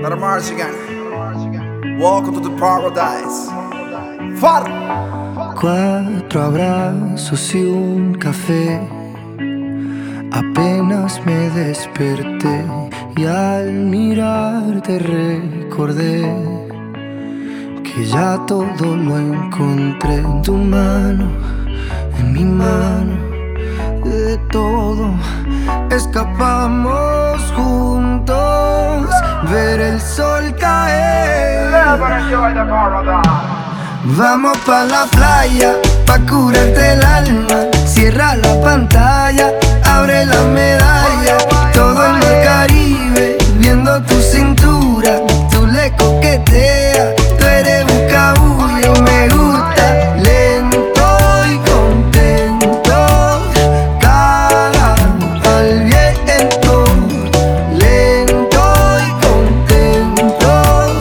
Not a Martian. Welcome to the paradise. Far. 4 abrazos y un café. Apenas me desperté y al mirarte recordé que ya todo lo encontré en tu mano, en mi mano. De todo escapamos juntos, ver el sol caer. Vamos pa' la playa, pa' curarte el alma. Cierra la pantalla, abre la medalla. Todo en el Caribe, viendo tu cintura. Tú le coqueteas, tú eres buscabulla y me gusta. Lento y contento, cara al viento. Lento y contento,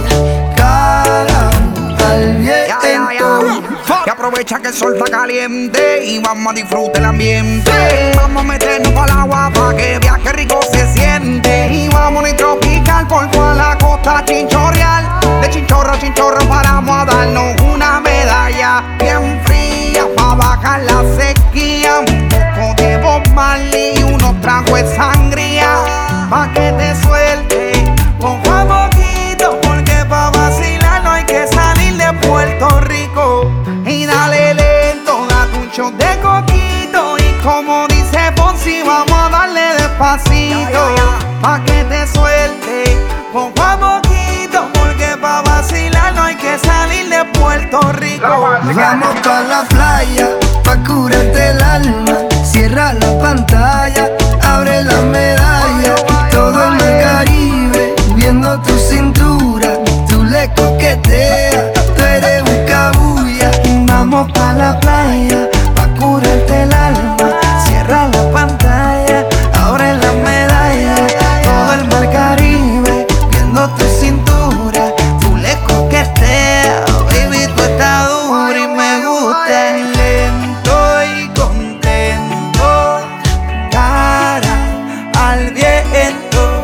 cara al viento. Que aprovecha que el sol está caliente y vamos a disfrutar el ambiente. Vamos a meternos para el agua pa' que veas que rico se siente. Y vamos a tropical por toda la costa chinchorreal. De chinchorro a chinchorro paramos a darnos una medalla bien fría pa' bajar la sequía. Un poco de Bob Marley y unos tragos de sangría pa' que te suelte poco a poquito, porque pa' vacilar no hay que salir de Puerto Rico. Y dale lento, date un shot de coquito. Y como dice Fonsi, vamos a darle despacito pa' que te suelte poco a poquito, porque pa' vacilar no hay que salir de Puerto Rico. Vamos pa' la playa, pa' curarte el alma. Cierra la pantalla, abre la medalla. Todo en el Caribe, viendo tu cintura. Tú le coqueteas, tú eres buscabulla. Vamos pa' la playa, pa' curarte el alma. Cierra la pantalla, abre la medalla. Todo el mar Caribe, viendo tu cintura. Tú le coqueteas, baby, tú estás dura y me gusta. Lento y contento, cara al viento.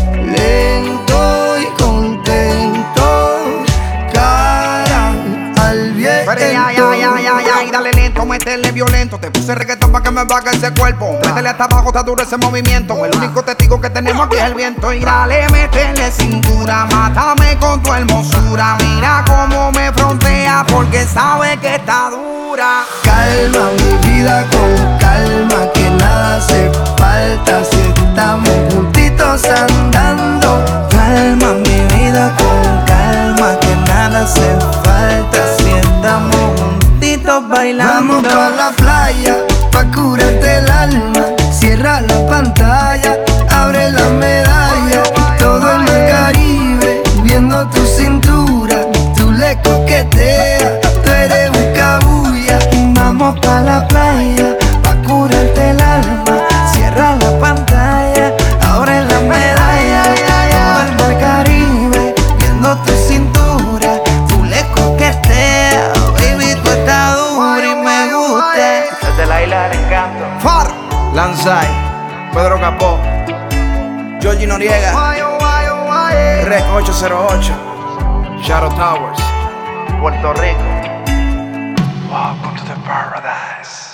Lento y contento, cara al viento. Pero ya, dale lento, métele violento. Te puse reggaetón pa' que me baje ese cuerpo. Métele hasta abajo, está duro ese movimiento. El único testigo que tenemos aquí es el viento. Y dale, métele cintura, mátame con tu hermosura. Mira cómo me frontea, porque sabe que está dura. Calma mi vida con calma, que nada hace falta si estamos juntitos andando. Calma mi vida con calma, que nada hace falta si estamos juntitos bailando. Vamos pa' la playa, pa' curarte el alma. Cierra la pantalla, abre la medalla. Todo en el Caribe, viendo tu cintura. Tú le coqueteas, tú eres buscabulla. Vamos pa' la playa, pa' curarte el alma. Cierra la pantalla, abre la medalla. Todo el mar Caribe, viendo tu cintura. Tú le coqueteas, baby, tú estás dura y me gusta. Desde la isla del encanto. Far, Lanzai, Pedro Capó, Georgie Noriega, Rec 808, Shadow Towers, Puerto Rico. Welcome to the paradise.